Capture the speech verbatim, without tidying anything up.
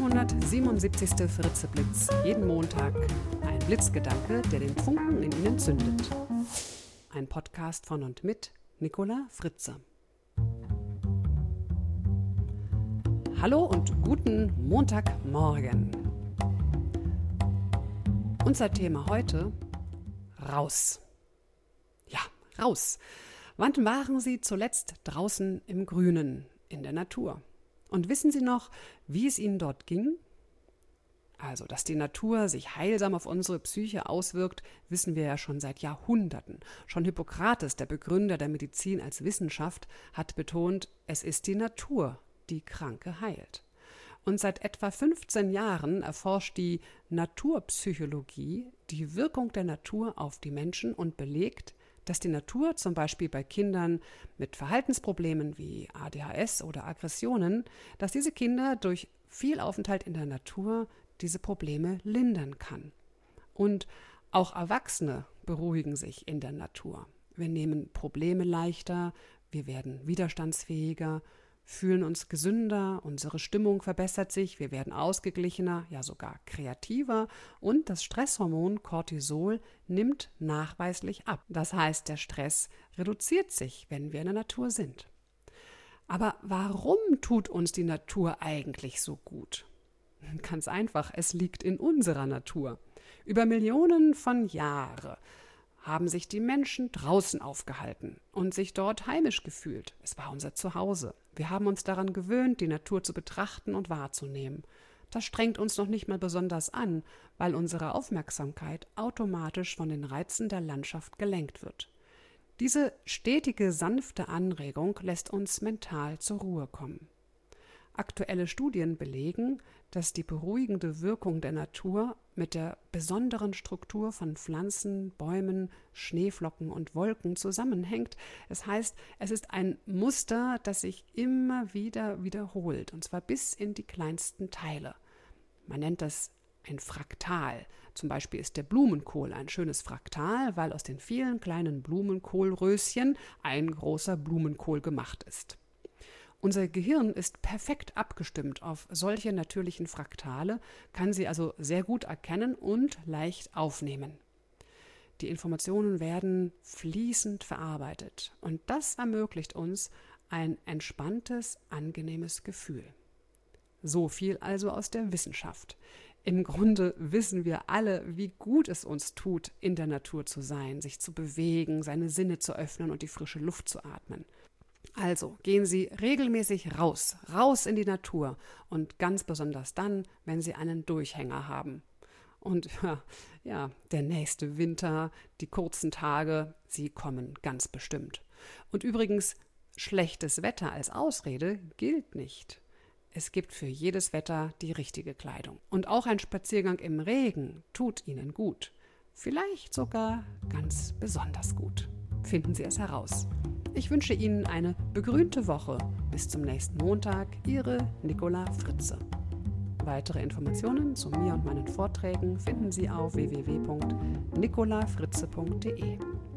zweihundertsiebenundsiebzigste Fritze-Blitz. Jeden Montag ein Blitzgedanke, der den Funken in Ihnen zündet. Ein Podcast von und mit Nicola Fritze. Hallo und guten Montagmorgen. Unser Thema heute: raus. Ja, raus. Wann waren Sie zuletzt draußen im Grünen, in der Natur? Und wissen Sie noch, wie es Ihnen dort ging? Also, dass die Natur sich heilsam auf unsere Psyche auswirkt, wissen wir ja schon seit Jahrhunderten. Schon Hippokrates, der Begründer der Medizin als Wissenschaft, hat betont, es ist die Natur, die Kranke heilt. Und seit etwa fünfzehn Jahren erforscht die Naturpsychologie die Wirkung der Natur auf die Menschen und belegt, dass die Natur zum Beispiel bei Kindern mit Verhaltensproblemen wie A D H S oder Aggressionen, dass diese Kinder durch viel Aufenthalt in der Natur diese Probleme lindern kann. Und auch Erwachsene beruhigen sich in der Natur. Wir nehmen Probleme leichter, wir werden widerstandsfähiger, fühlen uns gesünder, unsere Stimmung verbessert sich, wir werden ausgeglichener, ja sogar kreativer und das Stresshormon Cortisol nimmt nachweislich ab. Das heißt, der Stress reduziert sich, wenn wir in der Natur sind. Aber warum tut uns die Natur eigentlich so gut? Ganz einfach, es liegt in unserer Natur. Über Millionen von Jahren haben sich die Menschen draußen aufgehalten und sich dort heimisch gefühlt. Es war unser Zuhause. Wir haben uns daran gewöhnt, die Natur zu betrachten und wahrzunehmen. Das strengt uns noch nicht mal besonders an, weil unsere Aufmerksamkeit automatisch von den Reizen der Landschaft gelenkt wird. Diese stetige, sanfte Anregung lässt uns mental zur Ruhe kommen. Aktuelle Studien belegen, dass die beruhigende Wirkung der Natur mit der besonderen Struktur von Pflanzen, Bäumen, Schneeflocken und Wolken zusammenhängt. Das heißt, es ist ein Muster, das sich immer wieder wiederholt, und zwar bis in die kleinsten Teile. Man nennt das ein Fraktal. Zum Beispiel ist der Blumenkohl ein schönes Fraktal, weil aus den vielen kleinen Blumenkohlröschen ein großer Blumenkohl gemacht ist. Unser Gehirn ist perfekt abgestimmt auf solche natürlichen Fraktale, kann sie also sehr gut erkennen und leicht aufnehmen. Die Informationen werden fließend verarbeitet und das ermöglicht uns ein entspanntes, angenehmes Gefühl. So viel also aus der Wissenschaft. Im Grunde wissen wir alle, wie gut es uns tut, in der Natur zu sein, sich zu bewegen, seine Sinne zu öffnen und die frische Luft zu atmen. Also gehen Sie regelmäßig raus, raus in die Natur und ganz besonders dann, wenn Sie einen Durchhänger haben. Und ja, ja, der nächste Winter, die kurzen Tage, sie kommen ganz bestimmt. Und übrigens, schlechtes Wetter als Ausrede gilt nicht. Es gibt für jedes Wetter die richtige Kleidung. Und auch ein Spaziergang im Regen tut Ihnen gut. Vielleicht sogar ganz besonders gut. Finden Sie es heraus. Ich wünsche Ihnen eine begrünte Woche. Bis zum nächsten Montag, Ihre Nicola Fritze. Weitere Informationen zu mir und meinen Vorträgen finden Sie auf w w w punkt nicola fritze punkt d e.